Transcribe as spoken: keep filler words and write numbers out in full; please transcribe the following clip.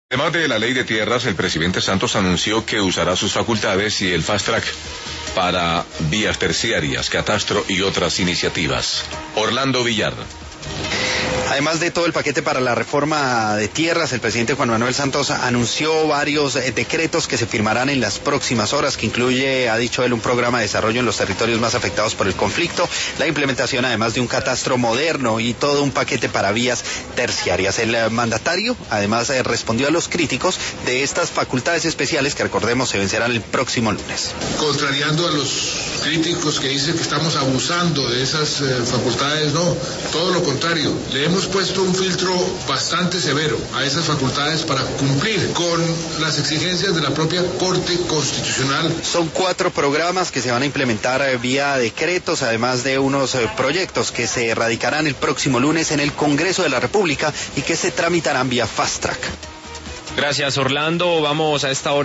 Además de la ley de tierras, el presidente Santos anunció que usará sus facultades y el fast track para vías terciarias, catastro y otras iniciativas. Orlando Villar. Además de todo el paquete para la reforma de tierras, el presidente Juan Manuel Santos anunció varios eh, decretos que se firmarán en las próximas horas, que incluye, ha dicho él, un programa de desarrollo en los territorios más afectados por el conflicto, la implementación además de un catastro moderno y todo un paquete para vías terciarias. El eh, mandatario además eh, respondió a los críticos de estas facultades especiales que, recordemos, se vencerán el próximo lunes. Contrariando a los críticos que dicen que estamos abusando de esas eh, facultades, no, todo lo contrario, le hemos puesto un filtro bastante severo a esas facultades para cumplir con las exigencias de la propia Corte Constitucional. Son cuatro programas que se van a implementar eh, vía decretos, además de unos eh, proyectos que se radicarán el próximo lunes en el Congreso de la República y que se tramitarán vía fast track. Gracias, Orlando. Vamos a esta hora.